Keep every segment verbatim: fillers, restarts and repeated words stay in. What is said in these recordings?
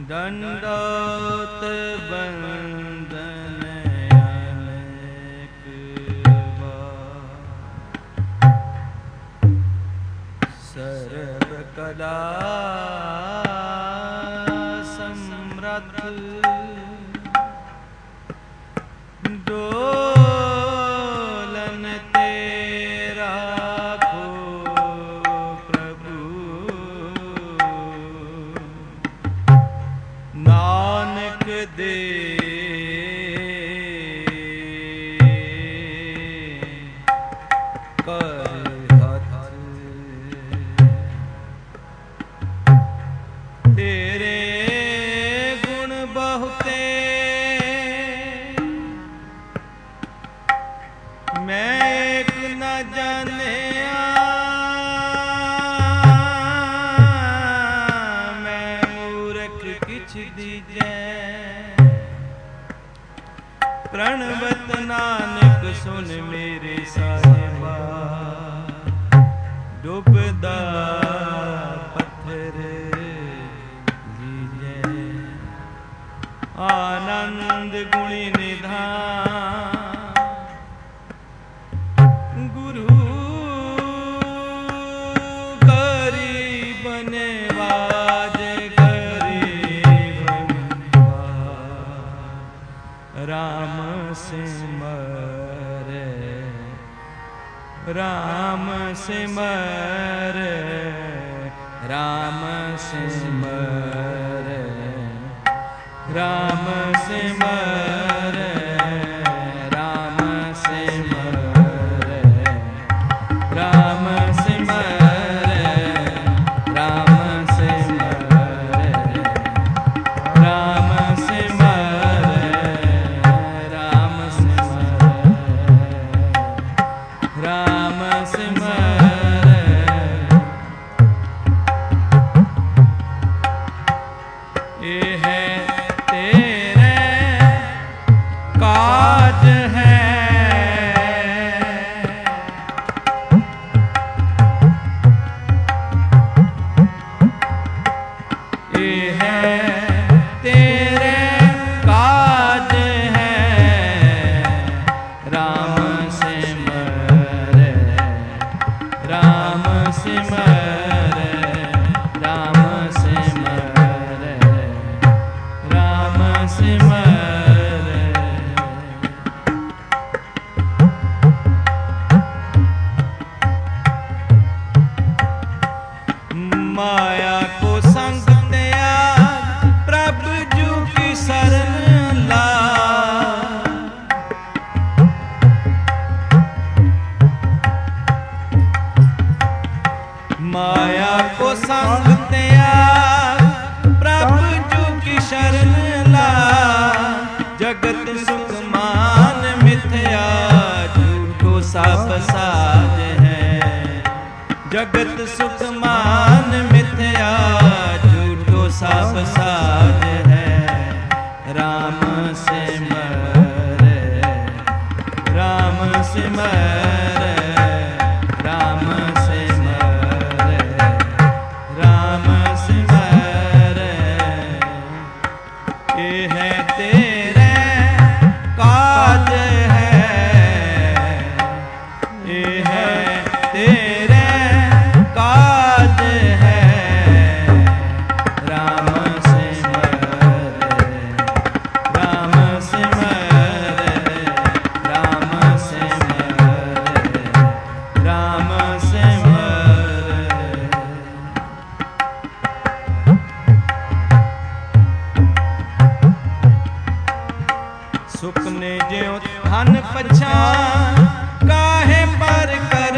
दंडोत बंदन अनेक बार, सर्व कला समर्थ डोलन तेरा खो प्रभु, नानक दे कर हाथ, तेरे गुण बहुते मैं एक न जानिया, मैं मूर्ख किछ दीजै, प्रणवत नानक सुन मेरे साहिबा, डूबदा पत्थर लीजै, आनंद गुणी निधान गुरु गरीब नवाज, गरीब नवाज, राम सिमर राम सिमर राम सिमर राम सिमर राम सिमर राम सिमर राम सिमर राम सिमर राम सिमर राम सिमर। ये है तेरे काज है, ये है तेरे काज है, राम सिमर राम सिमर राम सिमर राम सिमर। माया को संग त्याग प्रभु जू की शरण ला, माया को संग त्याग प्रभु जू की शरण ला, जगत सुख मान मिथ्या झूठो सब साज है, जगत सुख मान मिथ्या झूठो सब साज है, राम सिमर राम सिमर राम सिमर राम सिमर। ये है तेरे काज है, ये है तेरे काज है, राम सिमर राम सिमर राम सिमर राम सिमर। सुख ने ज्यों धन पछान, काहे पर कर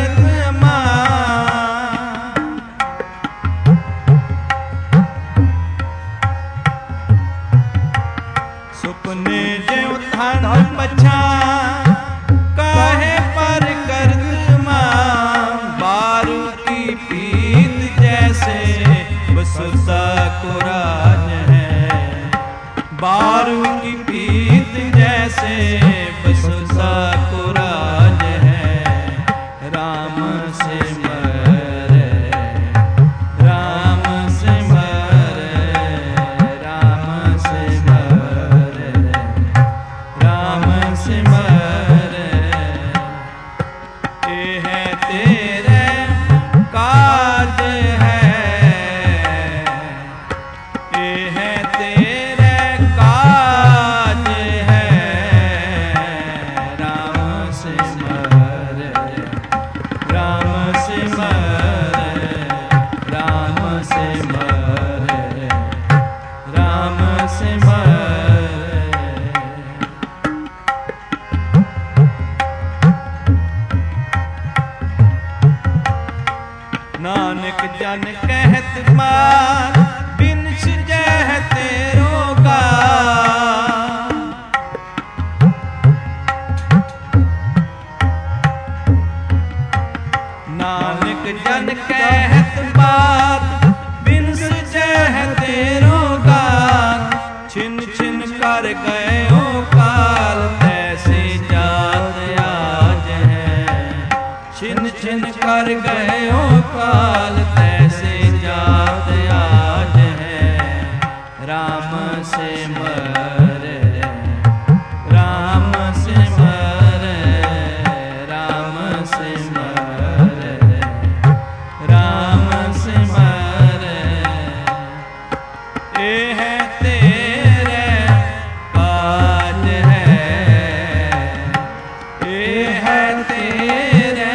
नानक जन कहत मार बिन सजह तेरो का। नानक जन कहत बात बिन सजह तेरो का। छिन छिन कर गयो काल तैसी जात आज है। छिन छिन कर गयो काल तैसी जात आज है। राम सिमर राम सिमर राम सिमर राम सिमर। ए है तेरे काज है, ए है तेरे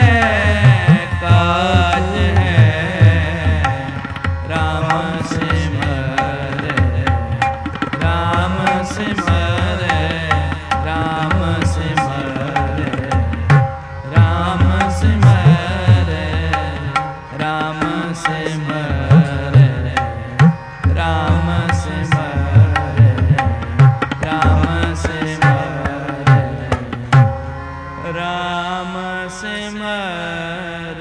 काज है। राम सिमर राम सिमर राम सिमर राम सिमर राम सिमर राम सिमर राम सिमर राम सिमर।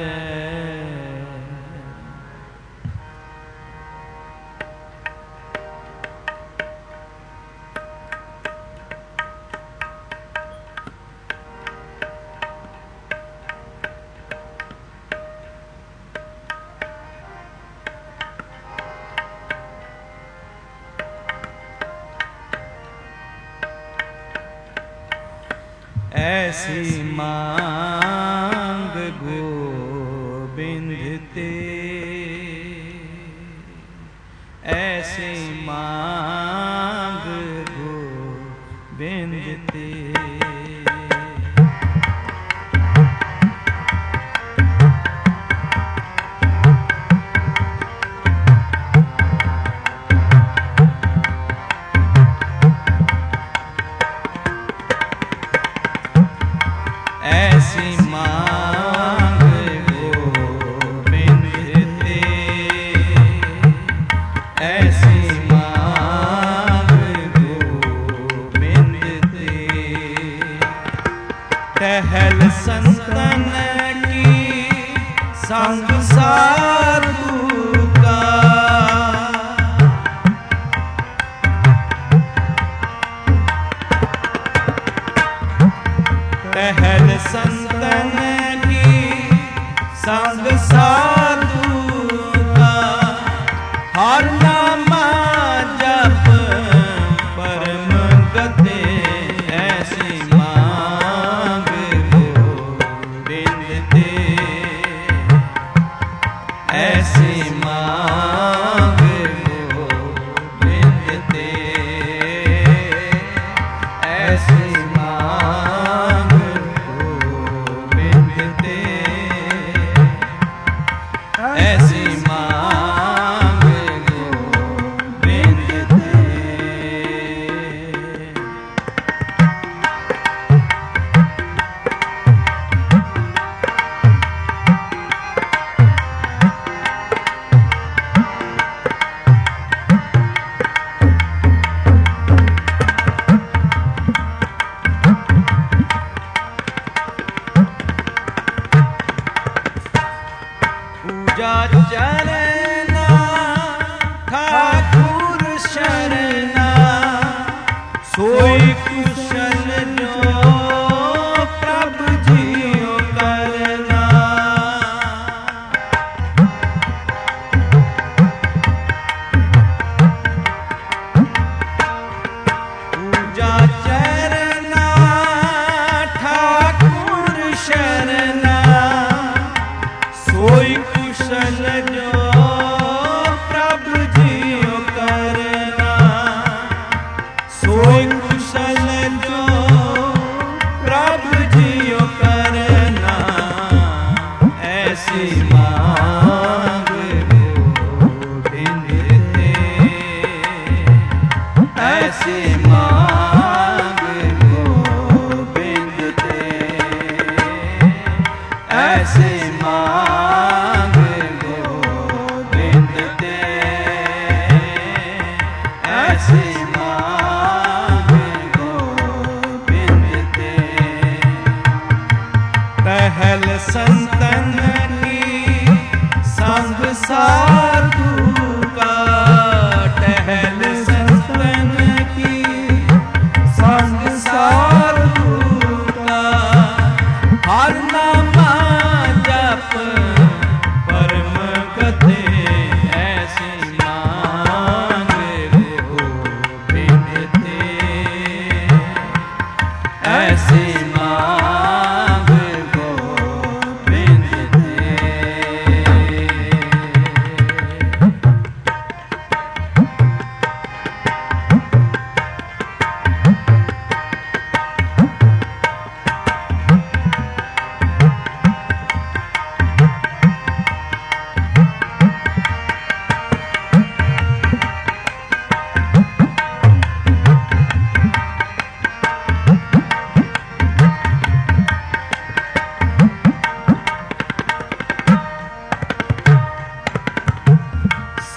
ऐसी मांग गोबिंद ते, ऐसी मांग गोबिंद ते। ऐसी मांग गोबिंद ते, ऐसी मांग गोबिंद ते। टहल संतन की संग साधु का। टहल संतन की संग साधु का। हर नामा जप परम गति। ऐसी मांग गोबिंद ते, ऐसी मांग गोबिंद ते। ऐसी ऐसी मांग गोबिंद ते। पूजा चरना ठाकुर शरणा। सोई कुशल जो प्रभु जियो करना। पूजा चरना ठाकुर शरणा। सोई कुशल जो प्रभु जियो करना। सोई कुशल जो प्रभु जियो करना। ऐसी मांग गोबिंद ते, ऐसी मांग गोबिंद ते। ऐसी मांग गोबिंद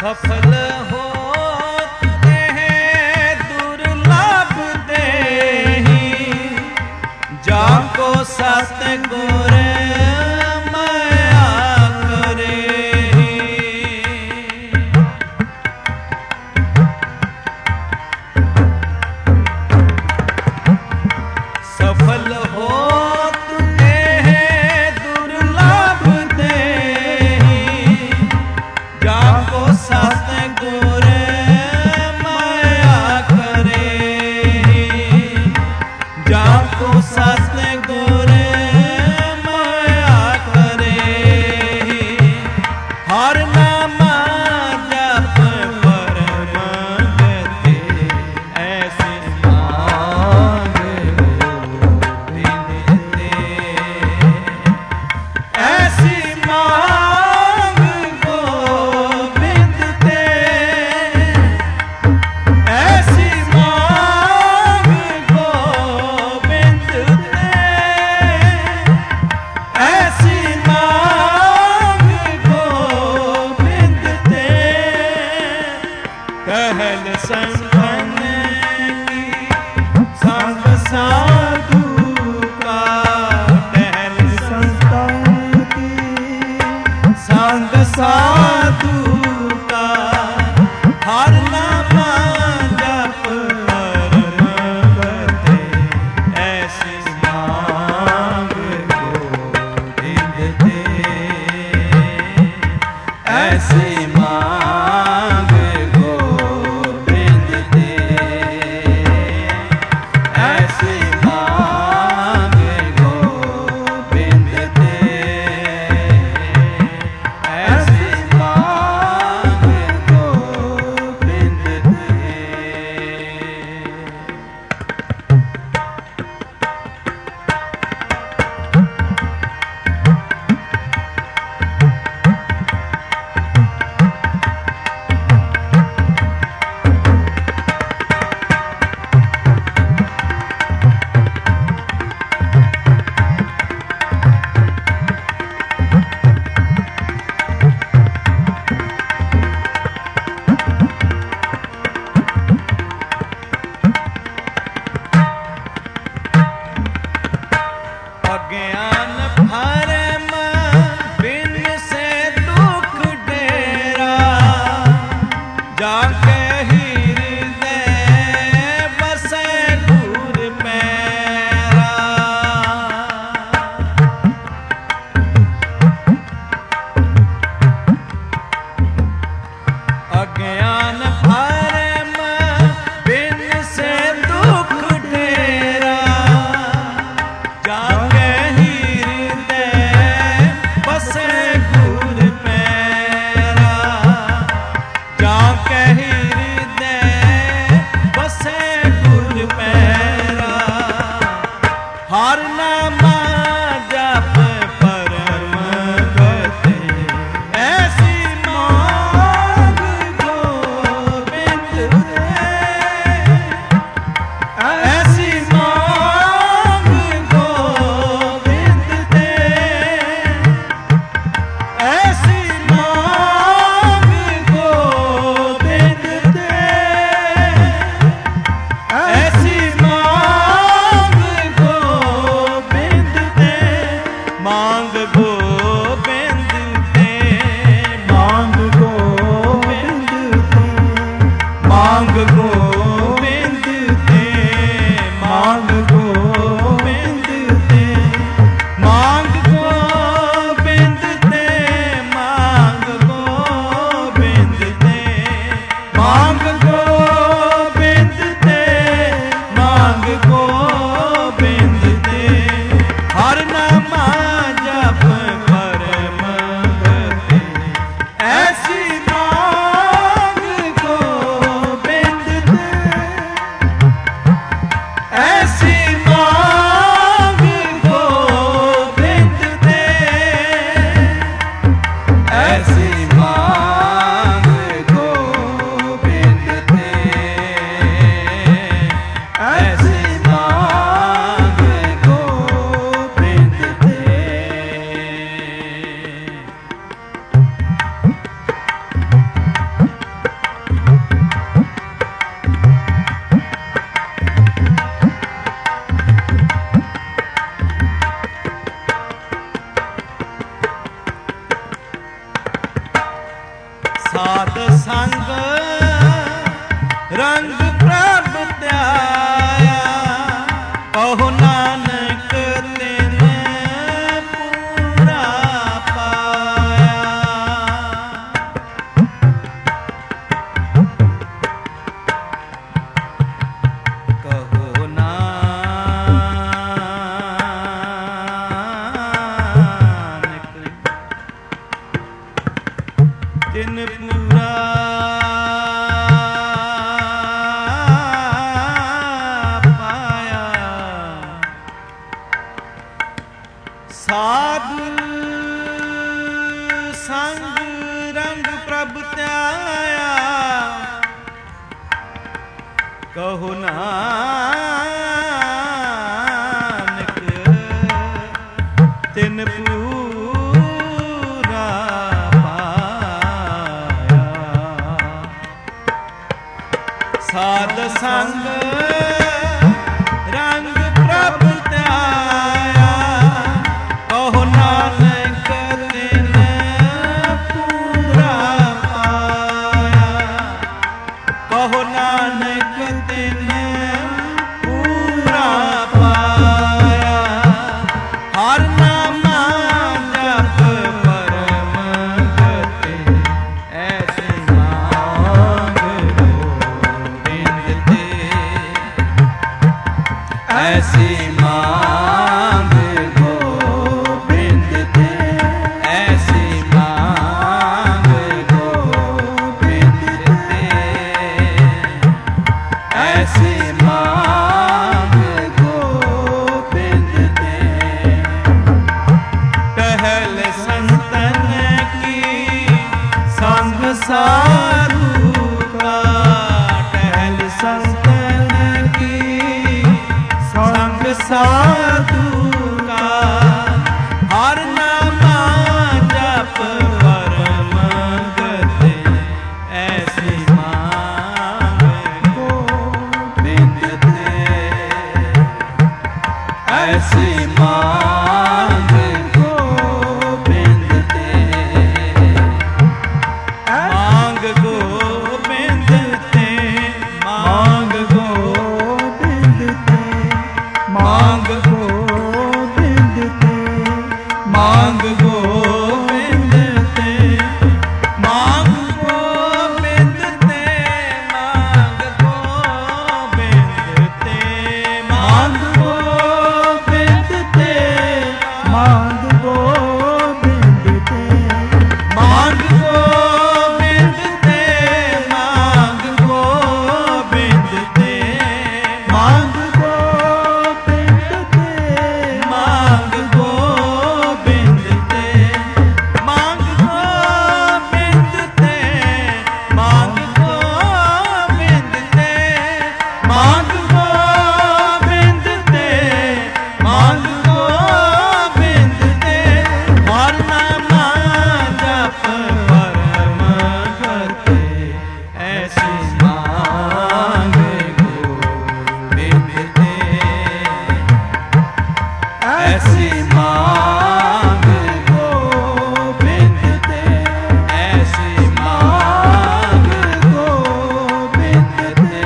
सफल हो दुर्लभ देहि जाको सतगुर माया करे। सफल हो दुर्लभ देहि जाको सतगुर माया करे। जाको सतगुर माया करे। हर नामा जप परम गति ऐसे मांग गोबिंद ते। ऐसी मांग गोबिंद ते। ऐसी मांग गोबिंद ते। ऐसी मांग गोबिंद ते। कहल संतन की संग साधु का। कहल संतन की संग साधु का। हर नामा जप परम गति ऐसी मांग गोबिंद ਸੰਗ ਰੰਗ ਪ੍ਰਭ ਧਿਆਇਆ, ਕਹੋ ਨਾਨਕ ਤਿਨ ਪੂਰਾ ਪਾਇਆ। ਕਹੋ ਨਾਨਕ ਤਿਨ ਪੂਰਾ ਸਾਧ ਸੰਗ ਰੰਗ ਪ੍ਰਭ ਧਿਆਇਆ, ਕਹੋ ਨਾਨਕ ਤਿਨ ਪੂਰਾ ਪਾਇਆ। ਸਾਧ ਸੰਗ ਰੰਗ ਪ੍ਰਭ ਧਿਆਇਆ, ਕਹੋ ਨਾਨਕ ਤਿਨ ਪੂਰਾ ਪਾਇਆ। ਕਹੋ ਨਾਨਕ ਤਿਨ ਪੂਰਾ ਪਾਇਆ। ਹਰ ਨਾਮਾ ਜਪ ਪਰਮ ਗਤੇ, ਐਸੀ ਮਾਂਗ ਗੋਬਿੰਦ ਤੇ, ਐਸੀ ਮਾਂਗ ਗੋਬਿੰਦ ਤੇ, ਐਸੀ ਮਾਂਗ ਗੋਬਿੰਦ ਤੇ, ਐਸੀ ਮਾਂਗ ਗੋਬਿੰਦ ਤੇ। ਟਹਿਲ ਸੰਤਨ ਕੀ ਸੰਗ ਸਾਧੂ ਕਾ, ਟਹਿਲ ਸੰਤਨ ਕੀ ਸੰਗ ਸਾਧੂ ਕਾ, ਹਰ ਨਾਮਾ ਜਪ ਪਰਮ ਗਤੇ, ਐਸੀ ਮਾਂਗ ਗੋਬਿੰਦ ਤੇ, ਐਸੀ ਮਾਂਗ ਗੋਬਿੰਦ ਤੇ। ਮਾਂਗ ਗੋਬਿੰਦ ਤੇ, ਮਾਂਗ ਗੋਬਿੰਦ ਤੇ, ਮਾਂਗ ਗੋਬਿੰਦ ਤੇ, ਮਾਂਗ ਗੋਬਿੰਦ ਤੇ, ਮਾਂਗ ਗੋਬਿੰਦ ਤੇ, ਮਾਂਗ ਗੋਬਿੰਦ ਤੇ, ਮਾਂਗ ਗੋਬਿੰਦ ਤੇ, ਮਾਂਗ ਗੋਬਿੰਦ ਤੇ, ਮਾਂਗ ਗੋਬਿੰਦ ਤੇ, ਮਾਂਗ ਗੋਬਿੰਦ ਤੇ, ਮਾਂਗ ਗੋਬਿੰਦ ਤੇ, ਮਾਂਗ ਗੋਬਿੰਦ ਤੇ, ਮਾਂਗ ਗੋਬਿੰਦ ਤੇ, ਮਾਂਗ ਗੋਬਿੰਦ ਤੇ, ਮਾਂਗ ਗੋਬਿੰਦ ਤੇ, ਮਾਂਗ ਗੋਬਿੰਦ ਤੇ। ਹਰ ਨਾਮਾ ਜਪ ਪਰਮ ਗਤੇ, ਐਸੀ ਮਾਂਗ ਗੋਬਿੰਦ ਤੇ, ਐਸੀ ਮਾਂਗ ਗੋਬਿੰਦ ਤੇ, ਐਸੀ ਮਾਂਗ ਗੋਬਿੰਦ ਤੇ,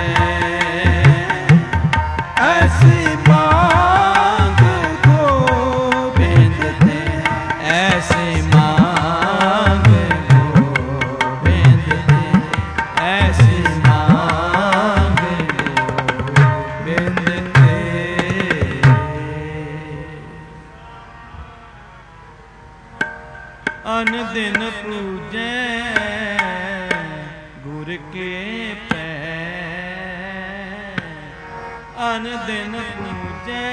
ਐਸੀ ਮਾਂਗ ਗੋਬਿੰਦ ਤੇ, ਐਸੀ ਮਾਂਗ ਗੋਬਿੰਦ ਤੇ, ਐਸੀ ਮਾਂਗ ਗੋਬਿੰਦ ਤੇ। ਅਨ ਦਿਨ ਪੂਜੈ ਗੁਰ ਕੇ ਪੈ, ਅਨ ਦਿਨ ਪੂਜੈ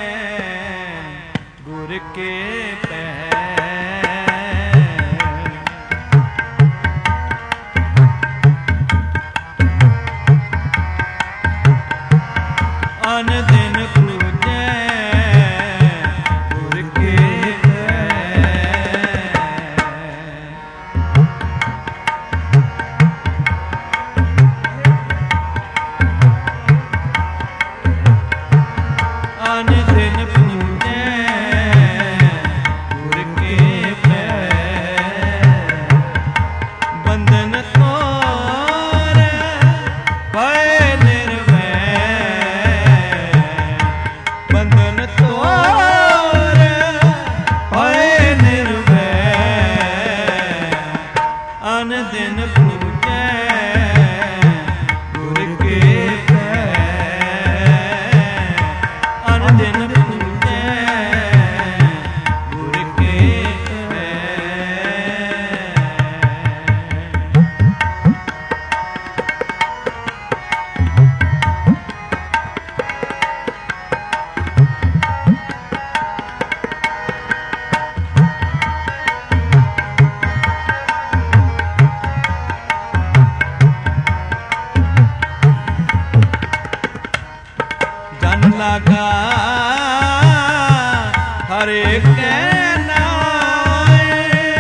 ਗੁਰ ਕੇ ਪੈ। ਅਨ ਦਿਨ ਪੂਜੈ ਗੁਰ ਕੇ ਪੈ। ਅਨ ਦਿਨ ਪੂਜੈ दिन पूजै गुर के अन दिन पूजै गुर के लगा हरे के नाए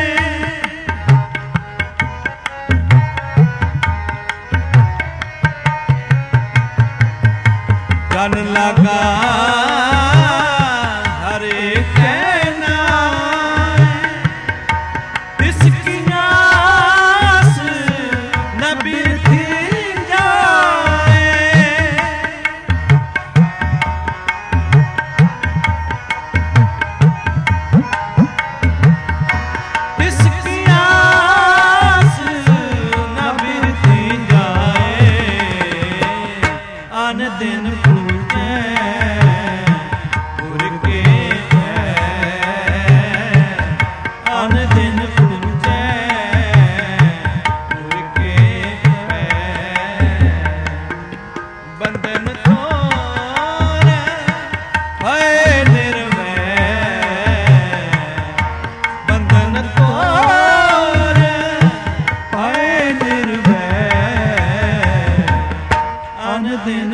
जन लगा हरे के नाए इसकी आस न बिरथी दिन पूजै गुर के अन दिन पूजै गुर के बंधन तोड़ भय निर्भय बंधन तोड़ भय निर्भय अन दिन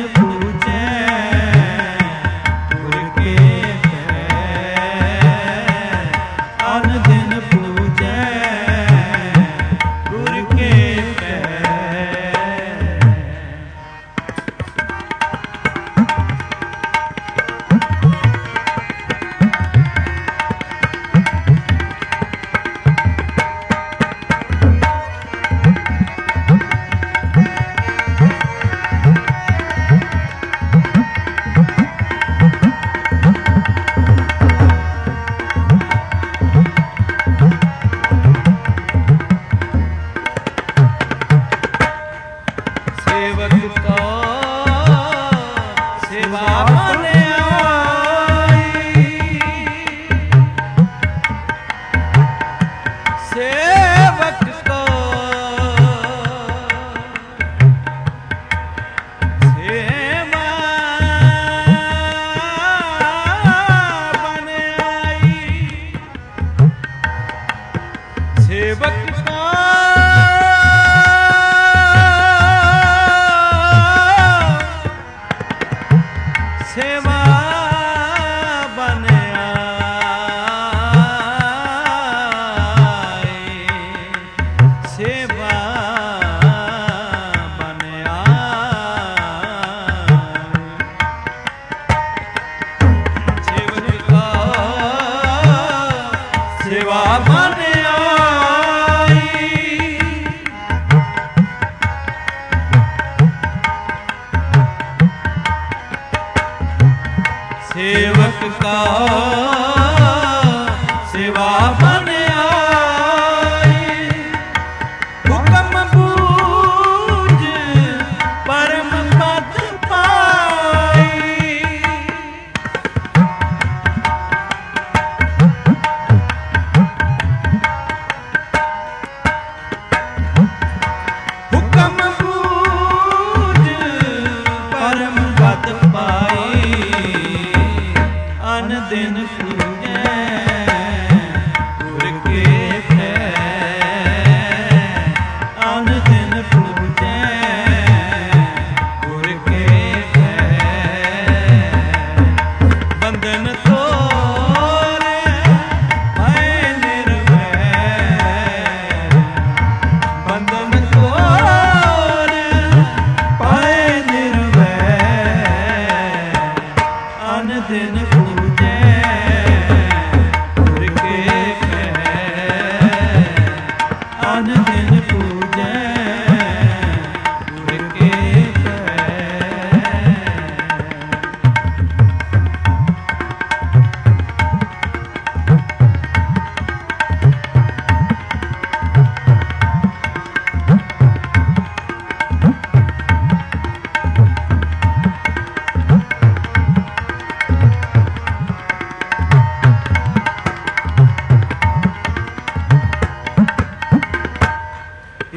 सेवा बन आई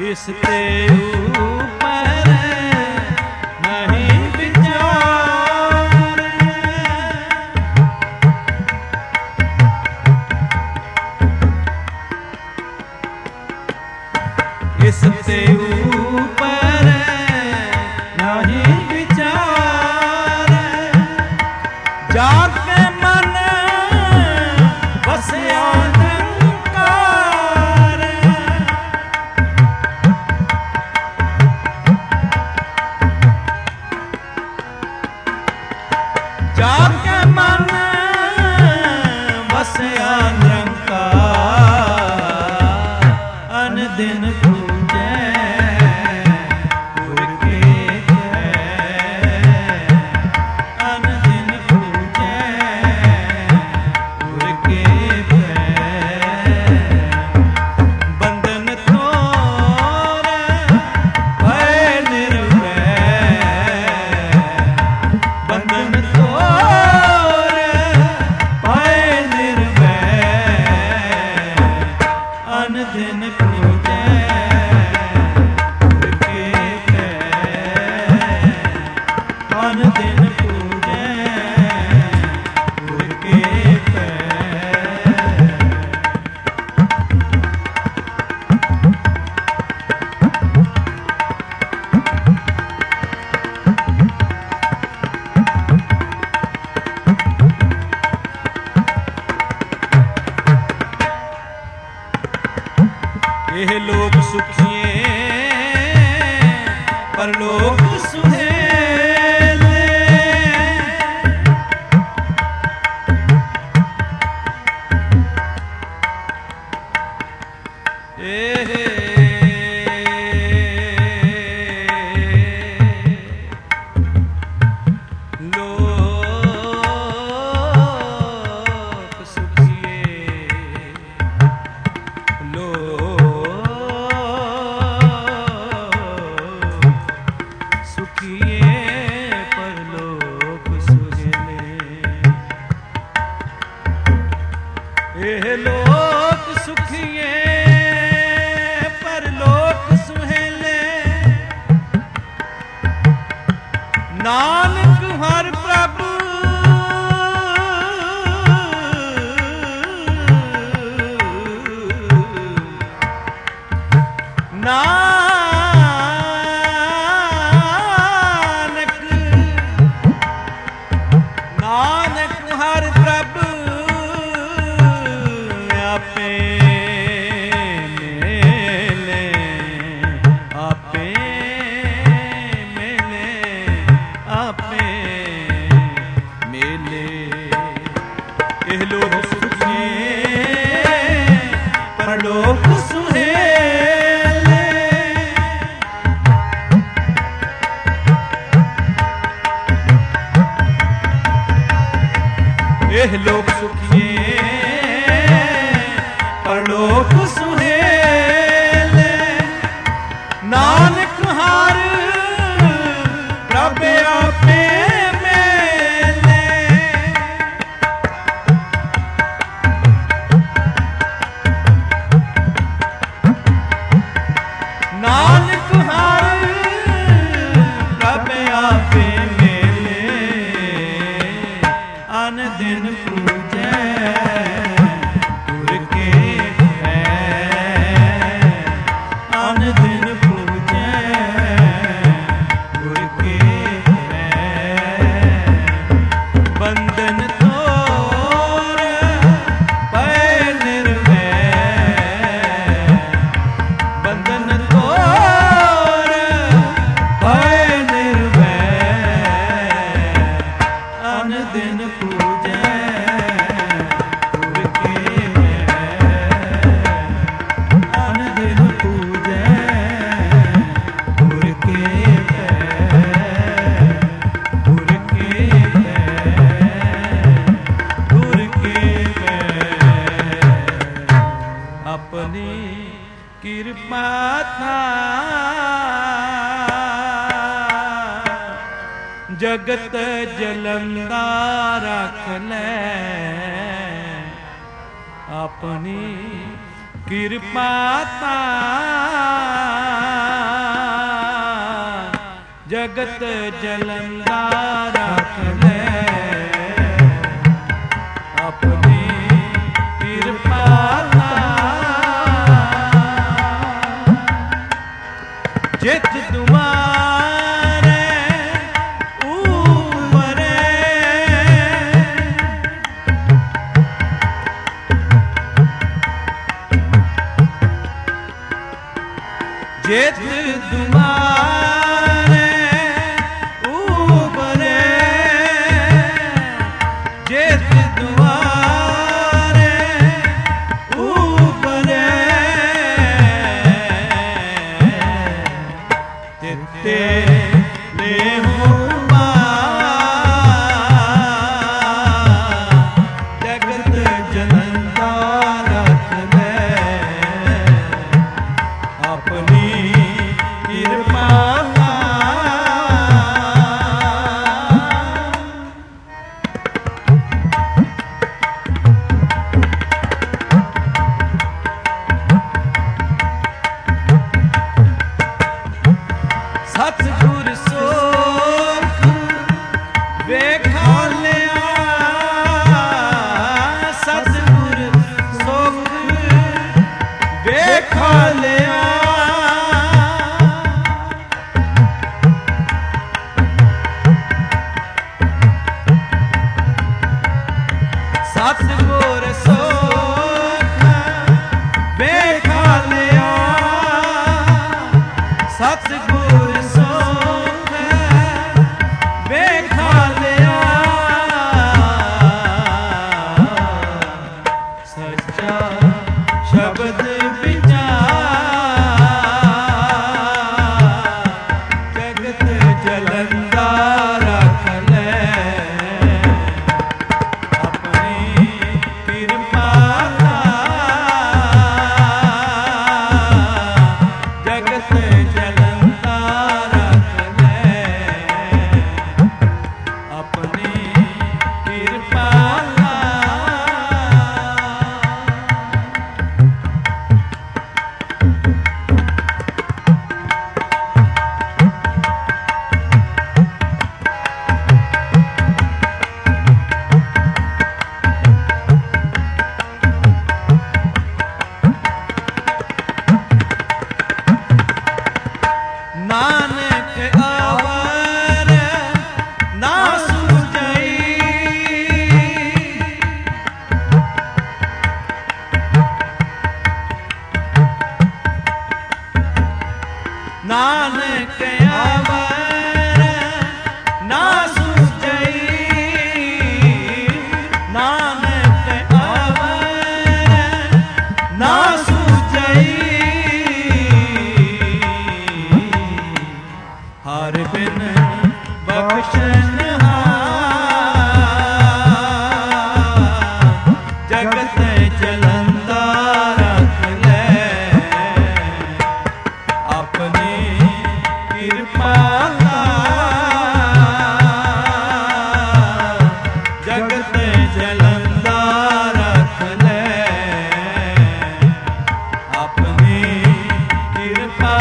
इस ते ऊपर नहीं विचार। इस ते ऊपर नहीं विचार। जाके मन बसया निरंकार। जाके मन बसया निरंकार। अन दिन पूजै गुर के जय। अन दिन पूजै गुर के जय। बंधन तोड़ भय निर्भय। बंधन तोड़ भय निर्भय। अन दिन पूजै गुर के जय। अन दिन पूजै गुर के जय। एह लोक सुखिए परलोक सुहेले। एह लोक सुखिए लोक सुखिए परलोक सुहेले। एह लोक सुखिए परलोक सुहेले। नानक हर प्रभु नानक नानक हर प्रभु आपे मेले। आपे मेले आपे मेले। एह लोक सुखिए परलोक सुहेले। एह लोक सुखिए परलोक सुहेले। नानक हर प्रभ आपे मेले। नानक हर प्रभ आपे मेले। अन दिन पूजै गुर के जय। अन दिन पूजै गुर के जय। बंधन तोड़ भय निर्भय। बंधन तोड़ भय निर्भय। अन दिन पूजै गुर के जय। अन दिन पूजै गुर के जय। गुर के जय। गुर के जय। अपनी कृपा था जगत जलंदा रख ले। अपनी ਕਿਰਪਾ ਤਾ ਜਗਤ ਜਲੰਦਾ ਰੱਖ ਲੈ ਆਪਣੀ ਕਿਰਪਾ ਤਾ ਜਿਤ ਤੁਮਾਰੇ ਉਮਰੇ ਜਿਤ ਤੁਮਾਰੇ ਉਮਰੇ ਜਿਤ ਤੁਮਾਰੇ ਉਮਰੇ ਤਿੱਤੇ ਲੈ ਹੁਕਮਾ ਜਗਤ ਜਲੰਦਾ ਰੱਖ ਲੈ ਆਪਣੀ ਕਿਰਪਾ ਸਤਿਗੁਰ ਸੋਖ ਵੇਖਾ ਲਿਆ ਸਤਿਗੁਰ ਸੋਖ ਵੇਖਾ ਲਿਆ ਸਤਿਗੁਰ ਸੋਖ ਵੇਖਾ ਲਿਆ ਸਤਿਗੁਰ ਸੋਖ ਵੇਖਾ ਲਿਆ ਸੱਚਾ ਸ਼ਬਦ ਜਗਤ ਜਲੰਦਾ ਰੱਖ ਲੈ ਆਪਣੀ ਕਿਰਪਾ ਜਗਤ ਜਲੰਦਾ ਰੱਖ ਲੈ ਆਪਣੀ ਕਿਰਪਾ ਨਾਨਕ ਅਵਰ ਨਾ ਸੁਝਈ ਨਾਨਕ ਅਵਰ ਨਾ ਸੁਝਈ ਨਾਨਕ ਅਵਰ ਨਾ ਸੁਝਈ ਹਰ ਬਿਨ ਬਖਸ਼ਨਹਾਰ ਜਗਤ ਜਲੰਦਾ ਰੱਖ ਲੈ ਆਪਣੀ ਕਿਰਪਾ ਜਗਤ ਜਲੰਦਾ ਰੱਖ ਲੈ ਆਪਣੀ ਕਿਰਪਾ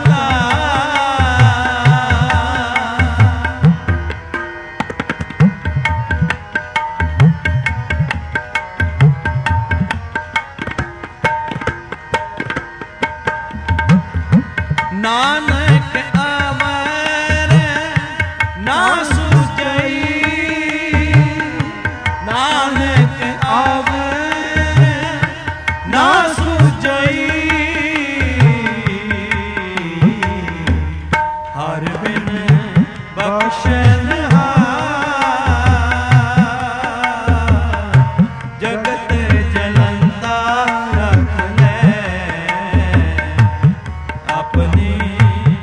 ਨਾਨਕ ਅਵਰ ਨਾ ਸੁਝਈ ਨਾਨਕ ਅਵਰ ਨਾ ਸੁਝਈ ਹਰ ਬਿਨ ਬਖਸ਼ਨਹਾਰ ਜਗਤ ਜਲੰਦਾ ਰੱਖ ਲੈ ਆਪਣੀ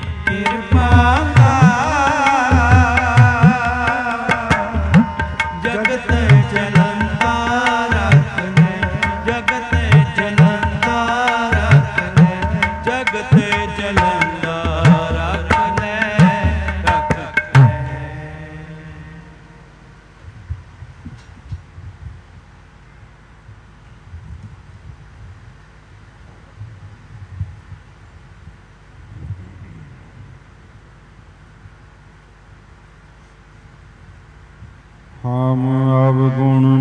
हम अवगुण